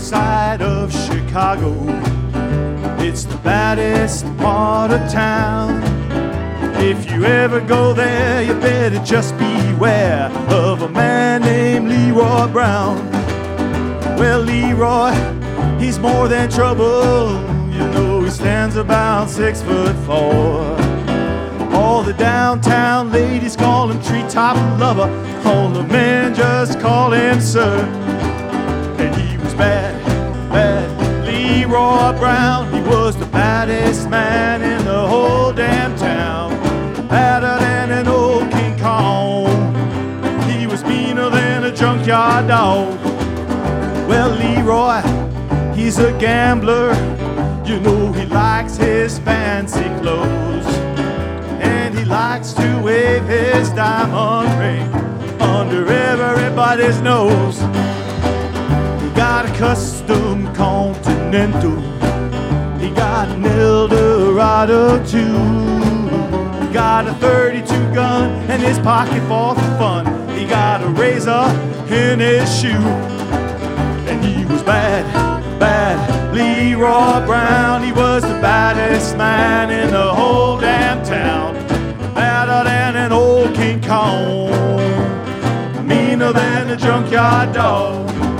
side of Chicago. It's the baddest part of town. If you ever go there, you better just beware of a man named Leroy Brown. Well, Leroy, he's more than trouble. You know, he stands about 6'4". All the downtown ladies call him treetop lover. All the men just call him sir. And he was bad, bad Leroy Brown. He was the baddest man in the whole damn town. Badder than an old King Kong. He was meaner than a junkyard dog. Well, Leroy, he's a gambler. You know, he likes his fancy clothes. And he likes to wave his diamond ring under everybody's nose. He got a custom Continental. He got an Eldorado too. He got a 32 gun in his pocket for fun. He got a razor in his shoe. And he was bad, bad Leroy Brown. He was the baddest man in the whole damn town. Badder than an old King Kong. Meaner than a junkyard dog.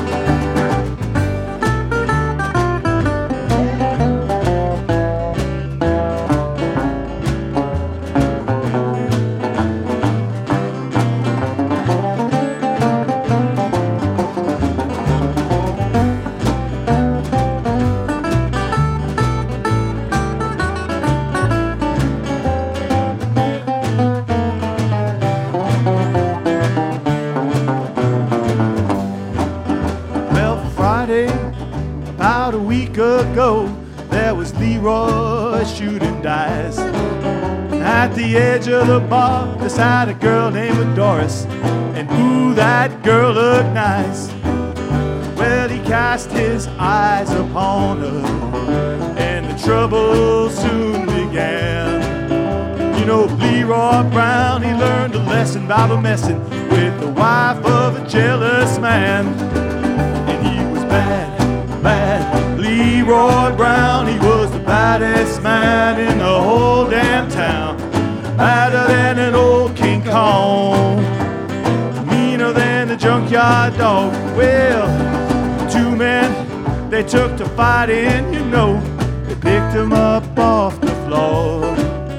About a week ago, there was Leroy shooting dice. At the edge of the bar, there sat a girl named Doris, and ooh, that girl looked nice. Well, he cast his eyes upon her, and the trouble soon began. You know, Leroy Brown, he learned a lesson about a messing with the wife of a jealous man. And he was bad, bad Leroy Brown. He was the baddest man in the whole damn town. Badder than an old King Kong. Meaner than a junkyard dog. Well, two men, they took to fighting, you know. They picked him up off the floor.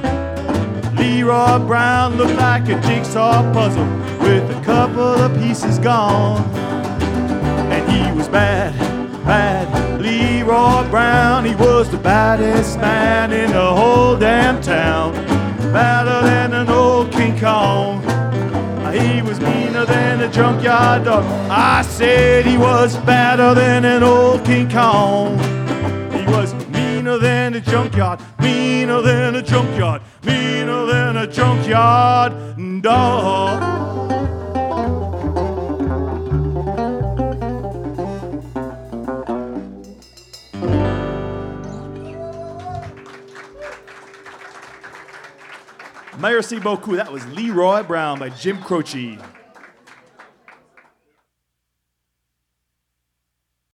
Leroy Brown looked like a jigsaw puzzle with a couple of pieces gone. And he was bad, bad Leroy Brown. He was the baddest man in the whole damn town. Badder than an old King Kong. He was meaner than a junkyard dog. I said he was badder than an old King Kong. He was meaner than a junkyard, meaner than a junkyard, meaner than a junkyard dog. Merci beaucoup. That was Leroy Brown by Jim Croce.